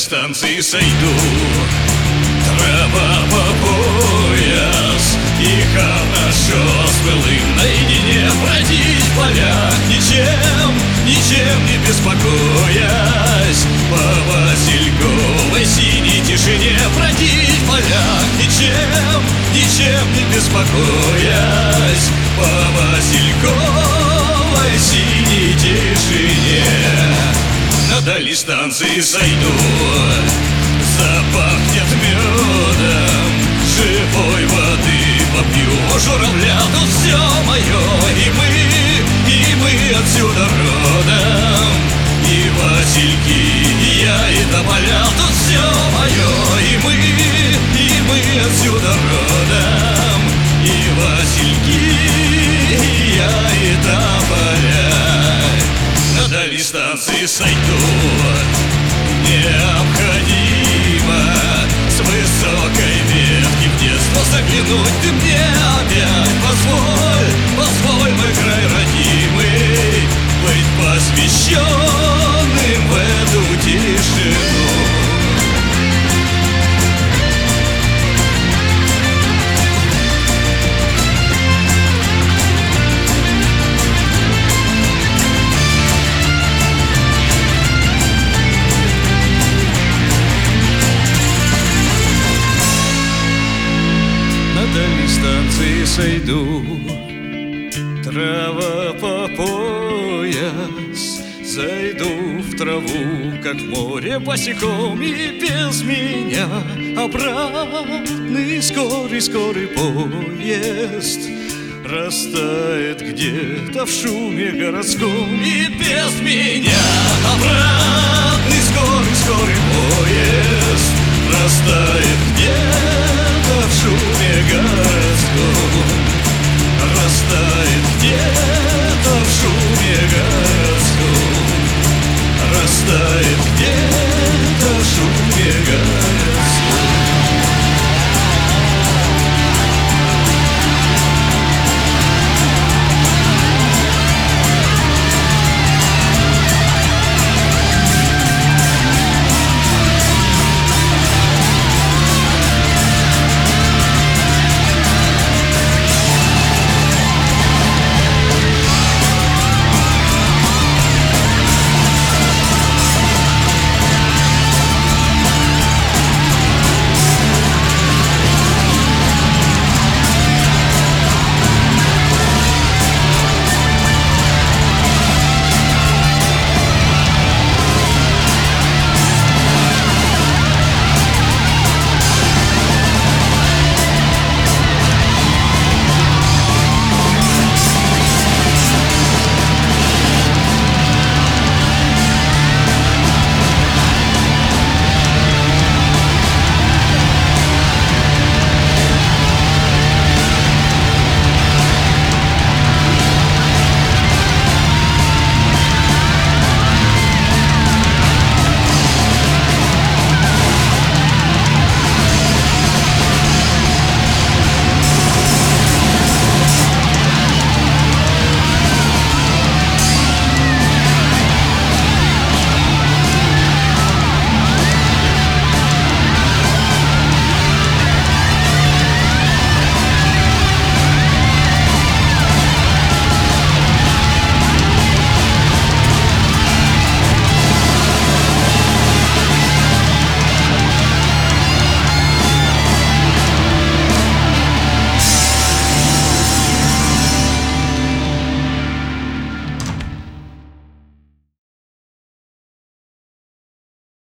станции сойду. Трава по пояс, и хорошо с былым наедине бродить в полях, ничем не беспокоясь. По васильковой синей тишине бродить в полях, ничем не беспокоясь. По васильковой синей тишине на дальней станции сойду. Запахнет медом, живой воды попью, журавля тут все мое, и мы отсюда родом. И васильки, и я, и тополя, тут все мое, и мы отсюда родом. И васильки, и я, и тополя на дальней станции сойду. Необходимо с высокой ветки в детство заглянуть. Ты мне опять позволь, мой край родимый, быть посвященным в эту тишину. На дальней станции сойду. Трава по пояс, зайду в траву, как в море босиком, и без меня обратный скорый поезд растает где-то в шуме городском. И без меня обратный скорый поезд растает где-то в шуме городском. Растает где-то в шуме городском. Растает где-то в шуме городском.